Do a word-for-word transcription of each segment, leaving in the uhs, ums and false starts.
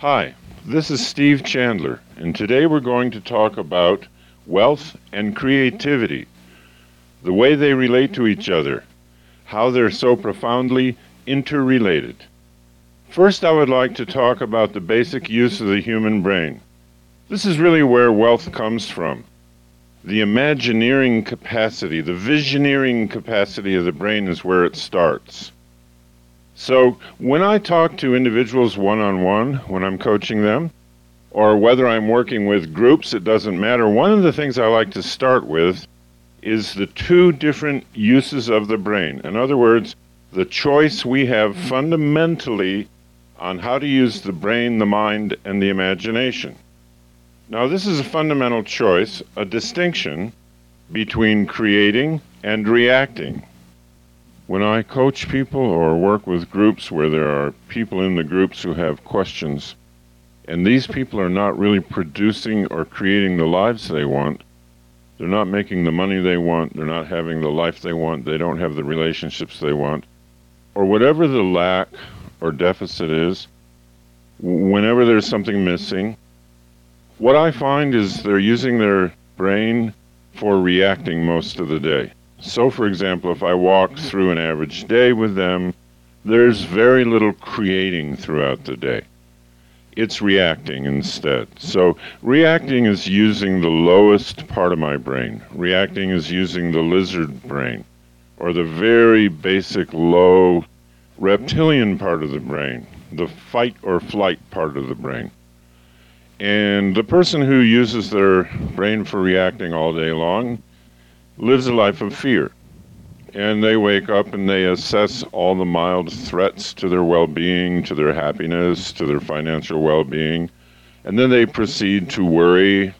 Hi, this is Steve Chandler, and today we're going to talk about wealth and creativity, the way they relate to each other, how they're so profoundly interrelated. First, I would like to talk about the basic use of the human brain. This is really where wealth comes from. The imagineering capacity, the visioneering capacity of the brain is where it starts. So when I talk to individuals one-on-one, when I'm coaching them, or whether I'm working with groups, it doesn't matter. One of the things I like to start with is the two different uses of the brain. In other words, the choice we have fundamentally on how to use the brain, the mind, and the imagination. Now, this is a fundamental choice, a distinction between creating and reacting. When I coach people or work with groups where there are people in the groups who have questions, and these people are not really producing or creating the lives they want, they're not making the money they want, they're not having the life they want, they don't have the relationships they want, or whatever the lack or deficit is, whenever there's something missing, what I find is they're using their brain for reacting most of the day. So, for example, if I walk through an average day with them, there's very little creating throughout the day. It's reacting instead. So reacting is using the lowest part of my brain. Reacting is using the lizard brain, or the very basic low reptilian part of the brain, the fight or flight part of the brain. And the person who uses their brain for reacting all day long lives a life of fear. And they wake up and they assess all the mild threats to their well-being, to their happiness, to their financial well-being. And then they proceed to worry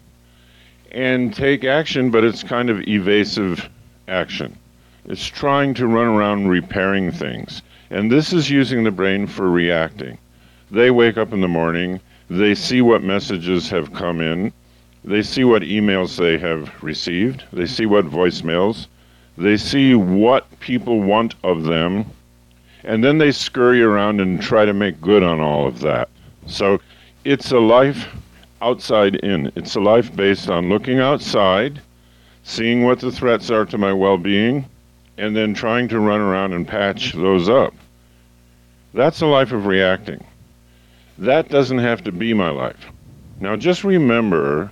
and take action, but it's kind of evasive action. It's trying to run around repairing things. And this is using the brain for reacting. They wake up in the morning, they see what messages have come in, they see what emails they have received, they see what voicemails, they see what people want of them, and then they scurry around and try to make good on all of that. So it's a life outside in. It's a life based on looking outside, seeing what the threats are to my well-being, and then trying to run around and patch those up. That's a life of reacting. That doesn't have to be my life. Now just remember,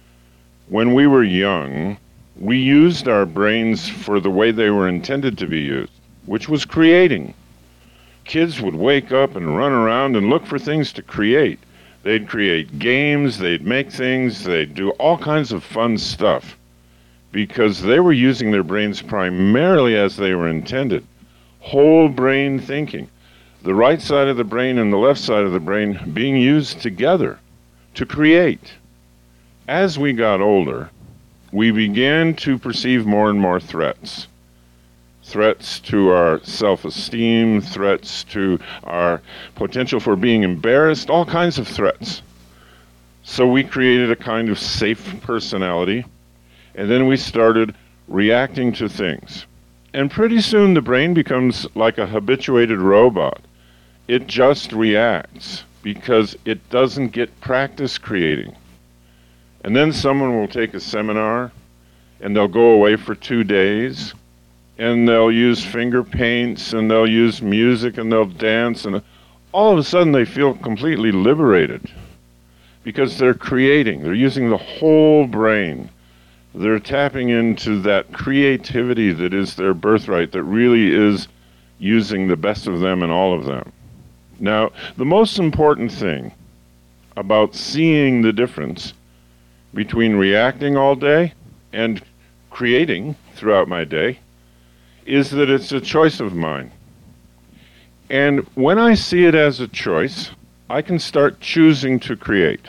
when we were young, we used our brains for the way they were intended to be used, which was creating. Kids would wake up and run around and look for things to create. They'd create games, they'd make things, they'd do all kinds of fun stuff because they were using their brains primarily as they were intended. Whole brain thinking. The right side of the brain and the left side of the brain being used together to create. As we got older, we began to perceive more and more threats. Threats to our self-esteem, threats to our potential for being embarrassed, all kinds of threats. So we created a kind of safe personality, and then we started reacting to things. And pretty soon the brain becomes like a habituated robot. It just reacts because it doesn't get practice creating. And then someone will take a seminar and they'll go away for two days and they'll use finger paints and they'll use music and they'll dance, and all of a sudden they feel completely liberated because they're creating. They're using the whole brain. They're tapping into that creativity that is their birthright, that really is using the best of them and all of them. Now, the most important thing about seeing the difference between reacting all day and creating throughout my day is that it's a choice of mine. And when I see it as a choice, I can start choosing to create.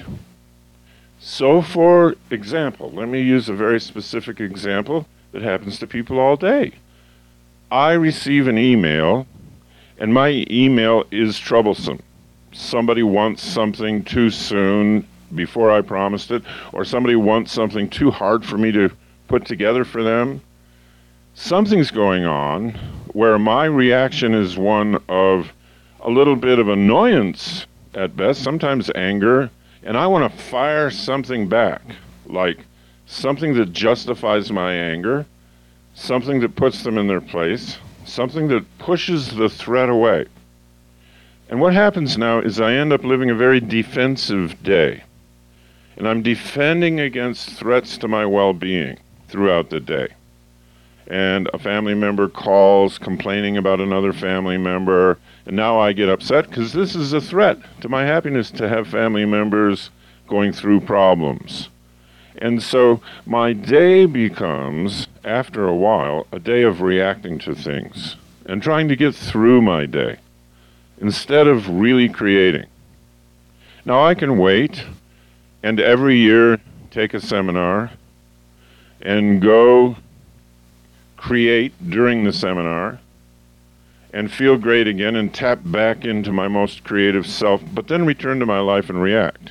So for example, let me use a very specific example that happens to people all day. I receive an email, and my email is troublesome. Somebody wants something too soon before I promised it, or somebody wants something too hard for me to put together for them. Something's going on where my reaction is one of a little bit of annoyance at best, sometimes anger, and I want to fire something back, like something that justifies my anger, something that puts them in their place, something that pushes the threat away. And what happens now is I end up living a very defensive day. And I'm defending against threats to my well-being throughout the day. And a family member calls complaining about another family member, and now I get upset because this is a threat to my happiness to have family members going through problems. And so my day becomes, after a while, a day of reacting to things and trying to get through my day instead of really creating. Now I can wait and every year take a seminar and go create during the seminar and feel great again and tap back into my most creative self, but then return to my life and react.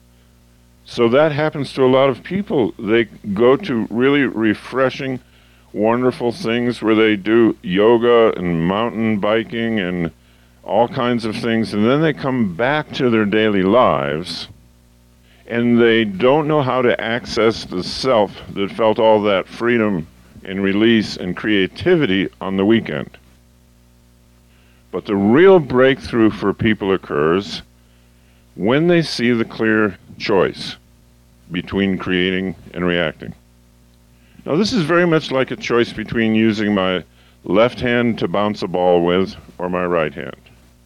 So that happens to a lot of people. They go to really refreshing, wonderful things where they do yoga and mountain biking and all kinds of things, and then they come back to their daily lives and they don't know how to access the self that felt all that freedom and release and creativity on the weekend. But the real breakthrough for people occurs when they see the clear choice between creating and reacting. Now this is very much like a choice between using my left hand to bounce a ball with or my right hand.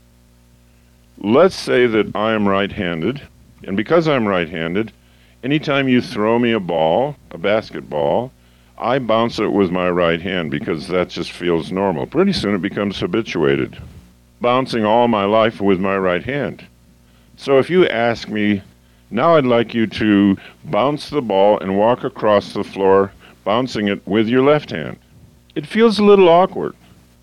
Let's say that I am right-handed, and because I'm right-handed, anytime you throw me a ball, a basketball, I bounce it with my right hand because that just feels normal. Pretty soon it becomes habituated. Bouncing all my life with my right hand. So if you ask me, now I'd like you to bounce the ball and walk across the floor, bouncing it with your left hand. It feels a little awkward.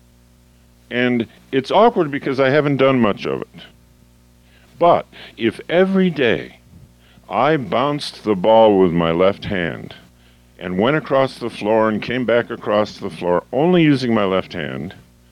And it's awkward because I haven't done much of it. But if every day I bounced the ball with my left hand and went across the floor and came back across the floor only using my left hand,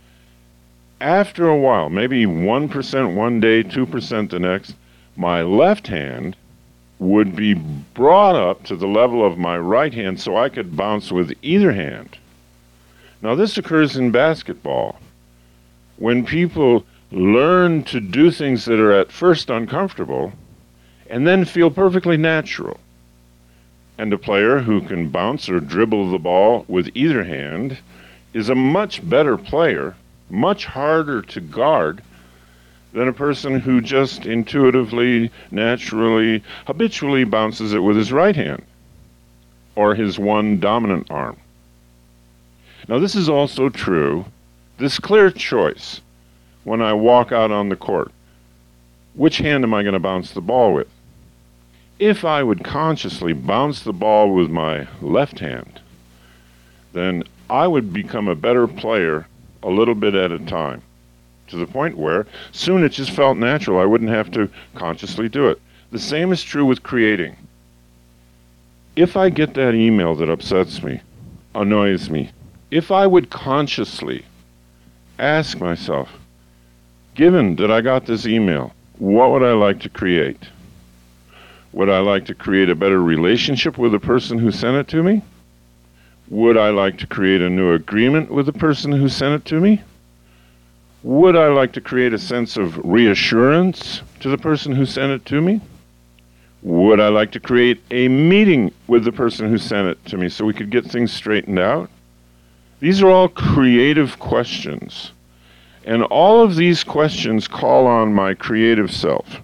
after a while, maybe one percent one day, two percent the next, my left hand would be brought up to the level of my right hand so I could bounce with either hand. Now this occurs in basketball. When people learn to do things that are at first uncomfortable and then feel perfectly natural. And a player who can bounce or dribble the ball with either hand is a much better player, much harder to guard than a person who just intuitively, naturally, habitually bounces it with his right hand or his one dominant arm. Now this is also true, this clear choice when I walk out on the court. Which hand am I going to bounce the ball with? If I would consciously bounce the ball with my left hand, then I would become a better player a little bit at a time, to the point where soon it just felt natural. I wouldn't have to consciously do it. The same is true with creating. If I get that email that upsets me, annoys me, if I would consciously ask myself, given that I got this email, what would I like to create? Would I like to create a better relationship with the person who sent it to me? Would I like to create a new agreement with the person who sent it to me? Would I like to create a sense of reassurance to the person who sent it to me? Would I like to create a meeting with the person who sent it to me so we could get things straightened out? These are all creative questions. And all of these questions call on my creative self,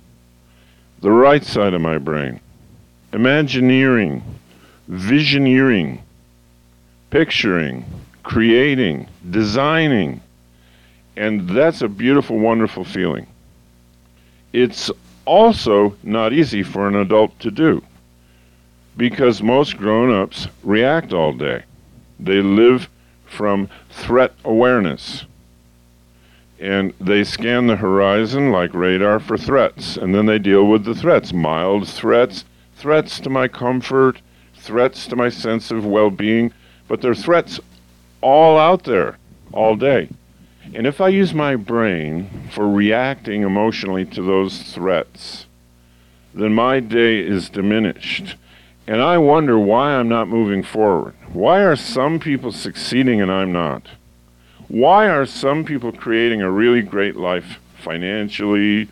the right side of my brain, imagineering, visioneering, picturing, creating, designing. And that's a beautiful, wonderful feeling. It's also not easy for an adult to do because most grown-ups react all day. They live from threat awareness. And they scan the horizon like radar for threats, and then they deal with the threats, mild threats, threats to my comfort, threats to my sense of well-being, but they're threats all out there, all day. And if I use my brain for reacting emotionally to those threats, then my day is diminished. And I wonder why I'm not moving forward. Why are some people succeeding and I'm not? Why are some people creating a really great life financially,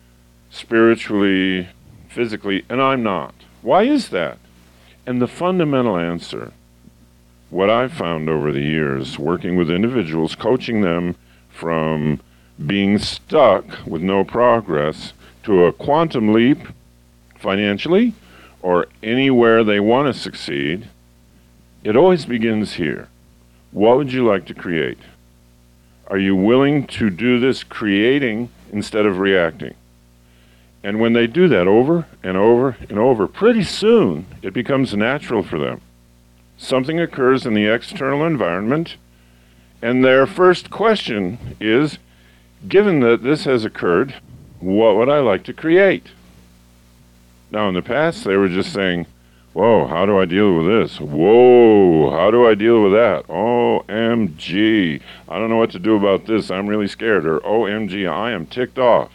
spiritually, physically, and I'm not? Why is that? And the fundamental answer, what I've found over the years, working with individuals, coaching them from being stuck with no progress to a quantum leap financially or anywhere they want to succeed, it always begins here. What would you like to create? Are you willing to do this creating instead of reacting? And when they do that over and over and over, pretty soon it becomes natural for them. Something occurs in the external environment, and their first question is, given that this has occurred, what would I like to create? Now, in the past, they were just saying, whoa, how do I deal with this? Whoa, how do I deal with that? O M G, I don't know what to do about this. I'm really scared. Or O M G, I am ticked off.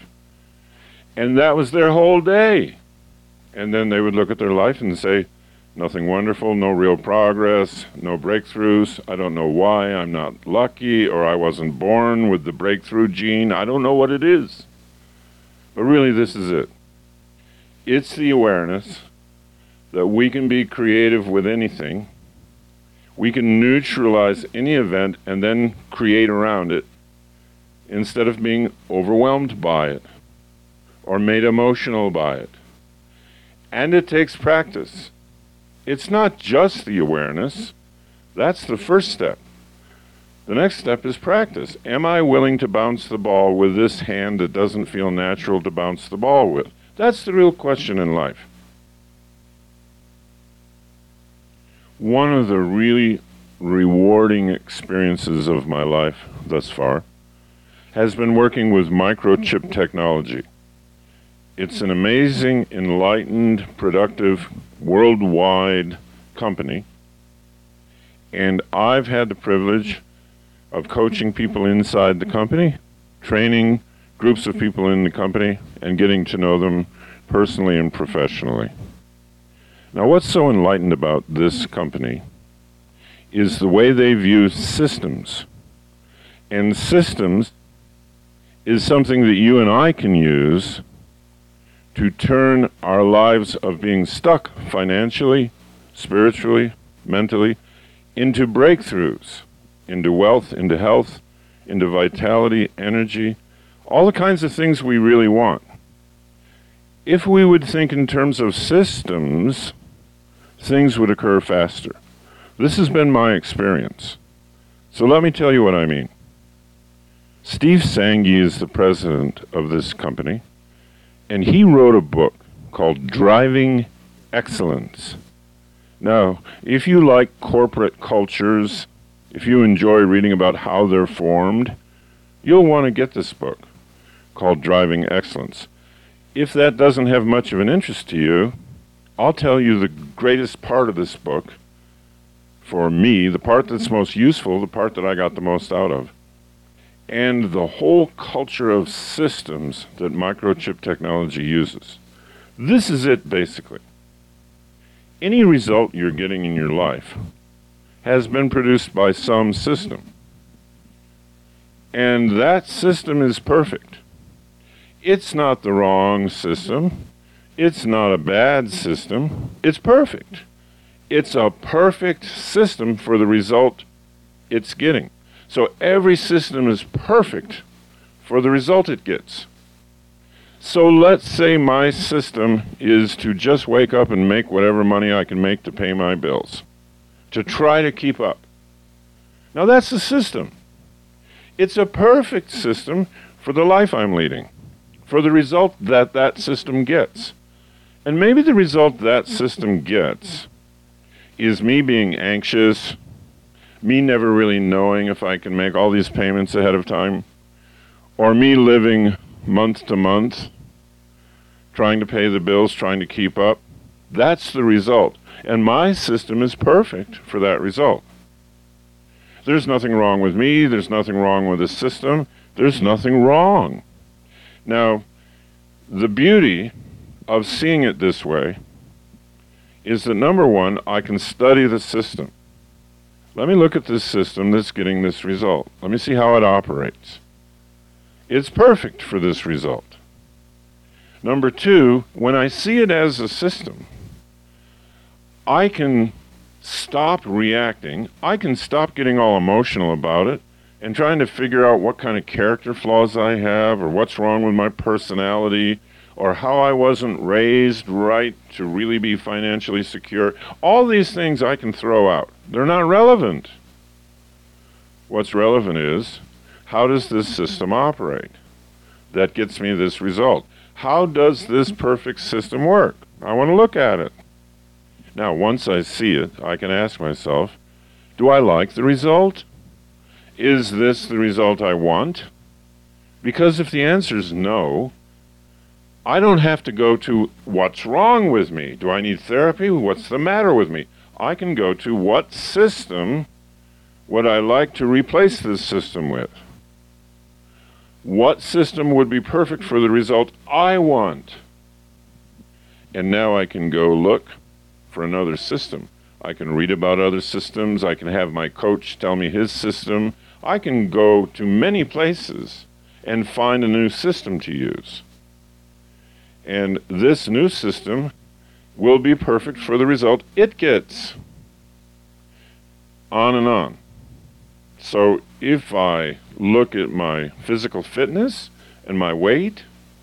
And that was their whole day. And then they would look at their life and say, nothing wonderful, no real progress, no breakthroughs. I don't know why. I'm not lucky, or I wasn't born with the breakthrough gene. I don't know what it is. But really, this is it. It's the awareness that we can be creative with anything. We can neutralize any event and then create around it instead of being overwhelmed by it or made emotional by it. And it takes practice. It's not just the awareness. That's the first step. The next step is practice. Am I willing to bounce the ball with this hand that doesn't feel natural to bounce the ball with? That's the real question in life. One of the really rewarding experiences of my life thus far has been working with microchip technology. It's an amazing, enlightened, productive, worldwide company. And I've had the privilege of coaching people inside the company, training groups of people in the company, and getting to know them personally and professionally. Now, what's so enlightened about this company is the way they view systems. And systems is something that you and I can use to turn our lives of being stuck financially, spiritually, mentally, into breakthroughs, into wealth, into health, into vitality, energy, all the kinds of things we really want. If we would think in terms of systems, things would occur faster. This has been my experience. So let me tell you what I mean. Steve Sanghi is the president of this company, and he wrote a book called Driving Excellence. Now, if you like corporate cultures, if you enjoy reading about how they're formed, you'll want to get this book called Driving Excellence. If that doesn't have much of an interest to you, I'll tell you the greatest part of this book, for me, the part that's most useful, the part that I got the most out of, and the whole culture of systems that microchip technology uses. This is it, basically. Any result you're getting in your life has been produced by some system. And that system is perfect. It's not the wrong system. It's not a bad system. It's perfect. It's a perfect system for the result it's getting. So every system is perfect for the result it gets. So let's say my system is to just wake up and make whatever money I can make to pay my bills, to try to keep up. Now that's the system. It's a perfect system for the life I'm leading, for the result that that system gets. And maybe the result that system gets is me being anxious, me never really knowing if I can make all these payments ahead of time, or me living month to month, trying to pay the bills, trying to keep up. That's the result. And my system is perfect for that result. There's nothing wrong with me. There's nothing wrong with the system. There's nothing wrong. Now, the beauty of seeing it this way is that, number one, I can study the system. Let me look at this system that's getting this result. Let me see how it operates. It's perfect for this result. Number two, when I see it as a system, I can stop reacting. I can stop getting all emotional about it and trying to figure out what kind of character flaws I have, or what's wrong with my personality, or how I wasn't raised right to really be financially secure. All these things I can throw out. They're not relevant. What's relevant is, how does this system operate? That gets me this result. How does this perfect system work? I want to look at it. Now, once I see it, I can ask myself, do I like the result? Is this the result I want? Because if the answer is no, I don't have to go to what's wrong with me. Do I need therapy? What's the matter with me? I can go to what system would I like to replace this system with? What system would be perfect for the result I want? And now I can go look for another system. I can read about other systems. I can have my coach tell me his system. I can go to many places and find a new system to use. And this new system will be perfect for the result it gets. On and on. So if I look at my physical fitness and my weight,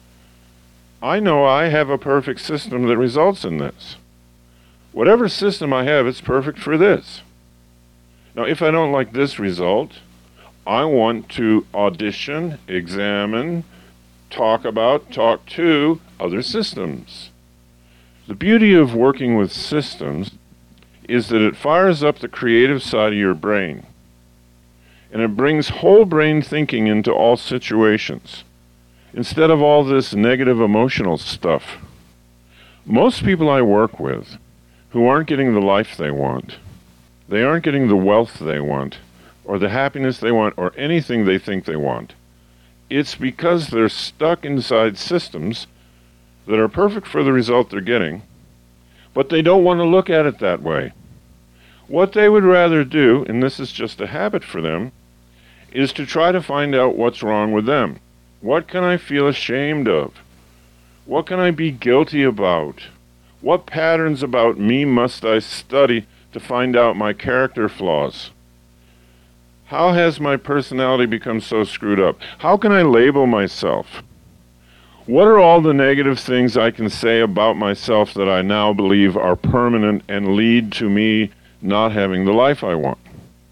I know I have a perfect system that results in this. Whatever system I have, it's perfect for this. Now, if I don't like this result, I want to audition, examine, talk about, talk to other systems. The beauty of working with systems is that it fires up the creative side of your brain. And it brings whole brain thinking into all situations, instead of all this negative emotional stuff. Most people I work with who aren't getting the life they want, they aren't getting the wealth they want, or the happiness they want, or anything they think they want, it's because they're stuck inside systems that are perfect for the result they're getting, but they don't want to look at it that way. What they would rather do, and this is just a habit for them, is to try to find out what's wrong with them. What can I feel ashamed of? What can I be guilty about? What patterns about me must I study to find out my character flaws? How has my personality become so screwed up? How can I label myself? What are all the negative things I can say about myself that I now believe are permanent and lead to me not having the life I want?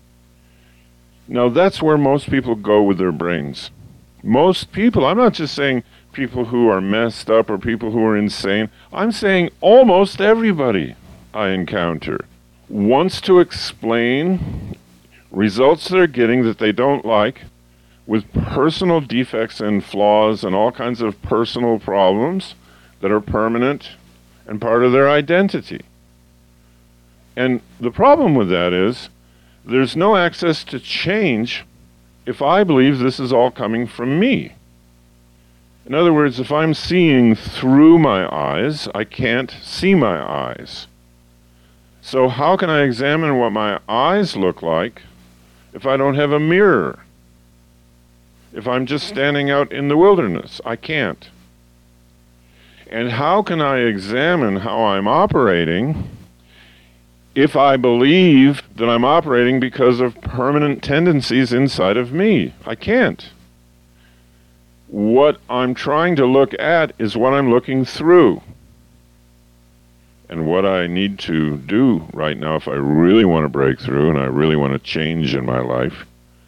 Now, that's where most people go with their brains. Most people, I'm not just saying people who are messed up or people who are insane. I'm saying almost everybody I encounter wants to explain results they're getting that they don't like with personal defects and flaws and all kinds of personal problems that are permanent and part of their identity. And the problem with that is there's no access to change if I believe this is all coming from me. In other words, if I'm seeing through my eyes, I can't see my eyes. So how can I examine what my eyes look like if I don't have a mirror? If I'm just standing out in the wilderness, I can't. And how can I examine how I'm operating if I believe that I'm operating because of permanent tendencies inside of me? I can't. What I'm trying to look at is what I'm looking through. And what I need to do right now, if I really want to break through and I really want to change in my life,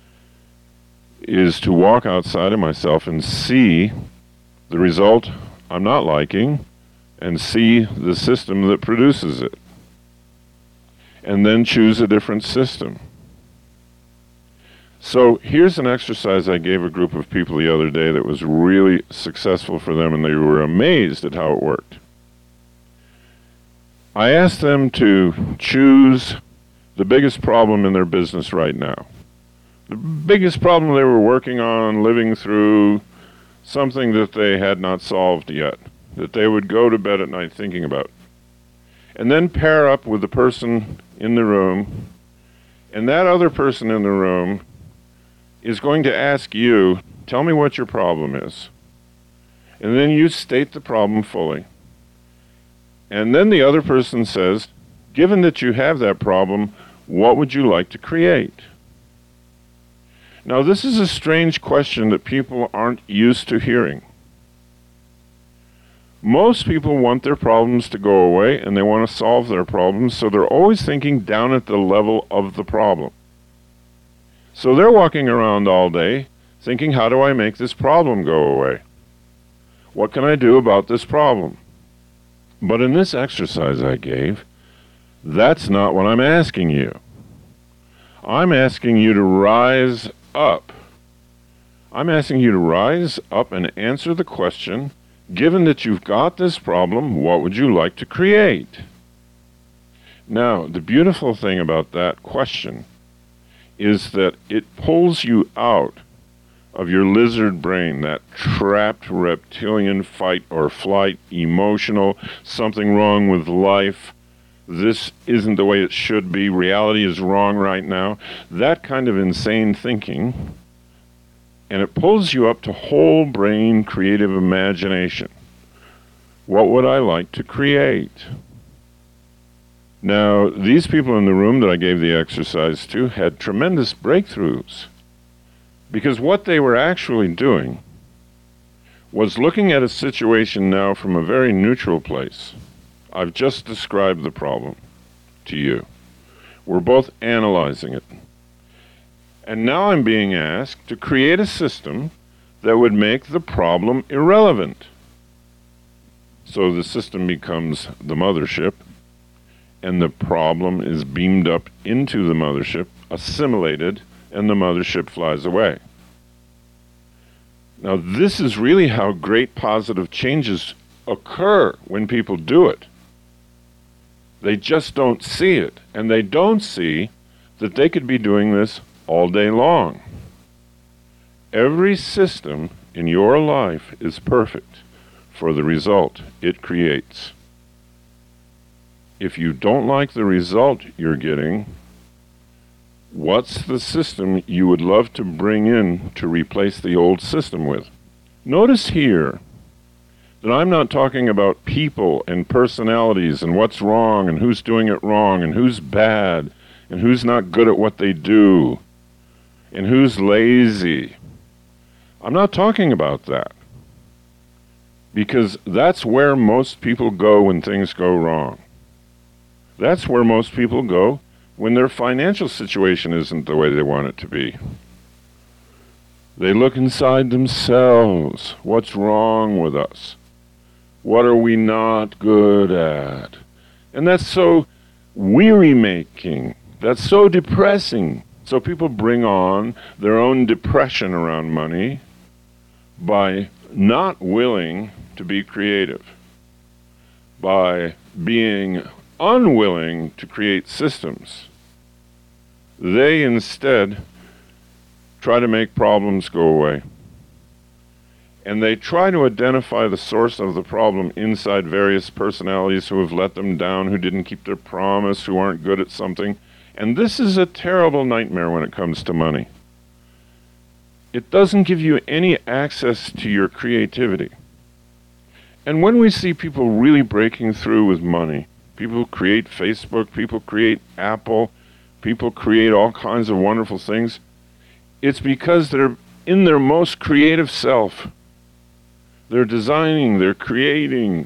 is to walk outside of myself and see the result I'm not liking and see the system that produces it. And then choose a different system. So here's an exercise I gave a group of people the other day that was really successful for them, and they were amazed at how it worked. I asked them to choose the biggest problem in their business right now. the biggest problem they were working on, living through, something that they had not solved yet, that they would go to bed at night thinking about. And then pair up with the person in the room, and that other person in the room is going to ask you, tell me what your problem is. And then you state the problem fully. And then the other person says, given that you have that problem, what would you like to create? Now, this is a strange question that people aren't used to hearing. Most people want their problems to go away, and they want to solve their problems, so they're always thinking down at the level of the problem. So they're walking around all day thinking, how do I make this problem go away? What can I do about this problem? But in this exercise I gave, that's not what I'm asking you. I'm asking you to rise up. I'm asking you to rise up and answer the question, given that you've got this problem, what would you like to create? Now, the beautiful thing about that question is that it pulls you out of your lizard brain, that trapped reptilian fight or flight, emotional, something wrong with life, this isn't the way it should be, reality is wrong right now, that kind of insane thinking, and it pulls you up to whole brain creative imagination. What would I like to create? Now, these people in the room that I gave the exercise to had tremendous breakthroughs, because what they were actually doing was looking at a situation now from a very neutral place. I've just described the problem to you. We're both analyzing it. And now I'm being asked to create a system that would make the problem irrelevant. So the system becomes the mothership, and the problem is beamed up into the mothership, assimilated, and the mothership flies away. Now, this is really how great positive changes occur when people do it. They just don't see it, and they don't see that they could be doing this all day long. Every system in your life is perfect for the result it creates. If you don't like the result you're getting, what's the system you would love to bring in to replace the old system with? Notice here that I'm not talking about people and personalities and what's wrong and who's doing it wrong and who's bad and who's not good at what they do and who's lazy. I'm not talking about that, because that's where most people go when things go wrong. That's where most people go when their financial situation isn't the way they want it to be. They look inside themselves. What's wrong with us? What are we not good at? And that's so weary-making. That's so depressing. So people bring on their own depression around money by not willing to be creative, by being unwilling to create systems. They instead try to make problems go away. And they try to identify the source of the problem inside various personalities who have let them down, who didn't keep their promise, who aren't good at something. And this is a terrible nightmare when it comes to money. It doesn't give you any access to your creativity. And when we see people really breaking through with money, people create Facebook, people create Apple, people create all kinds of wonderful things, it's because they're in their most creative self. They're designing, they're creating.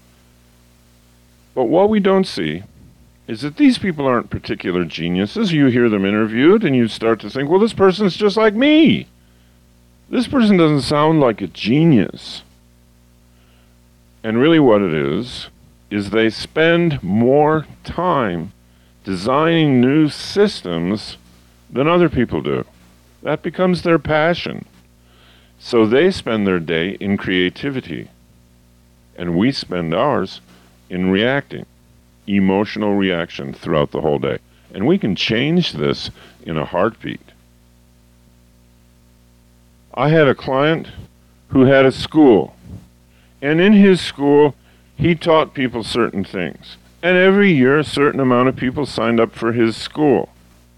But what we don't see is that these people aren't particular geniuses. You hear them interviewed and you start to think, well, this person's just like me. This person doesn't sound like a genius. And really what it is, is they spend more time designing new systems than other people do. That becomes their passion. So they spend their day in creativity, and we spend ours in reacting, emotional reaction throughout the whole day. And we can change this in a heartbeat. I had a client who had a school, and in his school, he taught people certain things. And every year, a certain amount of people signed up for his school.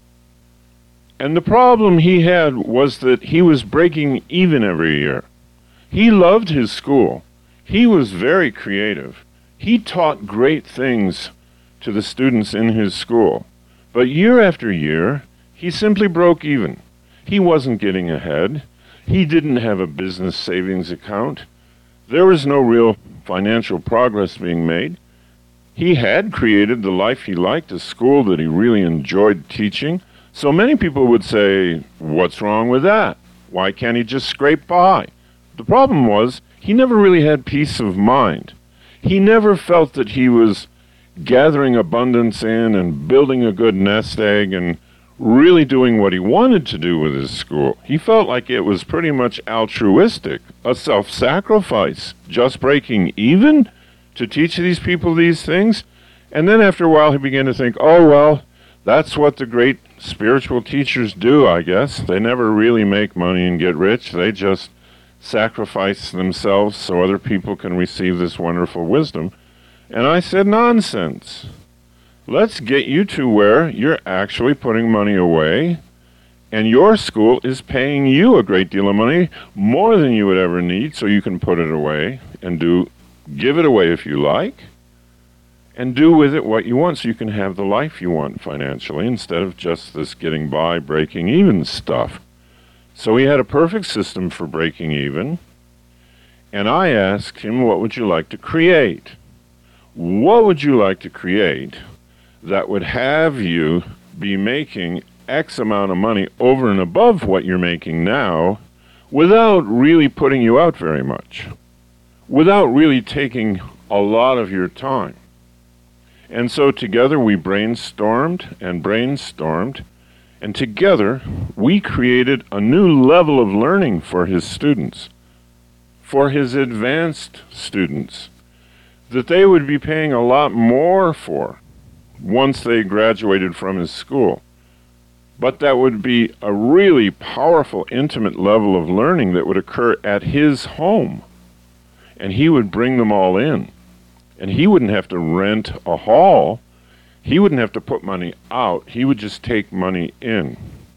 And the problem he had was that he was breaking even every year. He loved his school. He was very creative. He taught great things to the students in his school. But year after year, he simply broke even. He wasn't getting ahead. He didn't have a business savings account. There was no real financial progress being made. He had created the life he liked, a school that he really enjoyed teaching. So many people would say, what's wrong with that? Why can't he just scrape by? The problem was, he never really had peace of mind. He never felt that he was gathering abundance in and building a good nest egg and really doing what he wanted to do with his school. He felt like it was pretty much altruistic, a self-sacrifice, just breaking even to teach these people these things. And then after a while he began to think, oh, well, that's what the great spiritual teachers do, I guess. They never really make money and get rich. They just sacrifice themselves so other people can receive this wonderful wisdom. And I said, nonsense. Let's get you to where you're actually putting money away, and your school is paying you a great deal of money, more than you would ever need, so you can put it away and do, give it away if you like, and do with it what you want so you can have the life you want financially instead of just this getting by, breaking even stuff. So he had a perfect system for breaking even, and I asked him, what would you like to create? What would you like to create that would have you be making X amount of money over and above what you're making now without really putting you out very much, without really taking a lot of your time? And so together we brainstormed and brainstormed, and together we created a new level of learning for his students, for his advanced students, that they would be paying a lot more for once they graduated from his school. But that would be a really powerful, intimate level of learning that would occur at his home. And he would bring them all in. And he wouldn't have to rent a hall. He wouldn't have to put money out. He would just take money in.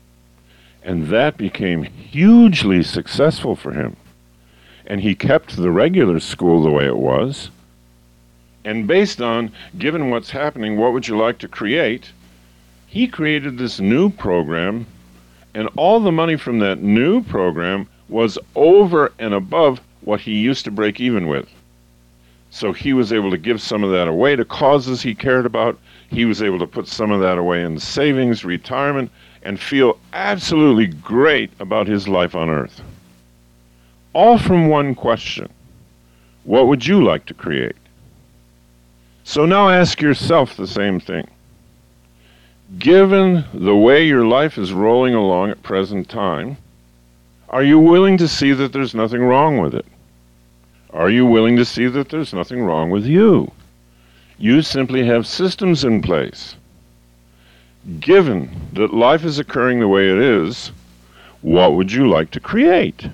And that became hugely successful for him. And he kept the regular school the way it was. And based on, given what's happening, what would you like to create? He created this new program, and all the money from that new program was over and above what he used to break even with. So he was able to give some of that away to causes he cared about. He was able to put some of that away in savings, retirement, and feel absolutely great about his life on earth. All from one question. What would you like to create? So now ask yourself the same thing. Given the way your life is rolling along at present time, are you willing to see that there's nothing wrong with it? Are you willing to see that there's nothing wrong with you? You simply have systems in place. Given that life is occurring the way it is, what would you like to create?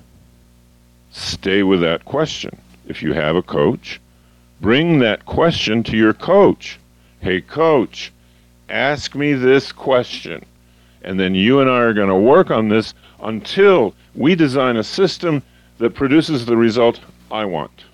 Stay with that question. If you have a coach, bring that question to your coach. Hey, coach, ask me this question. And then you and I are going to work on this until we design a system that produces the result I want.